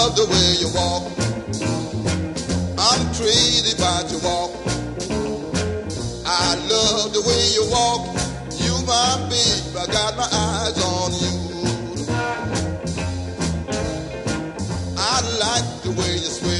love the way you walk. I'm crazy about your walk. I love the way you walk. You my babe, I got my eyes on you. I like the way you sway.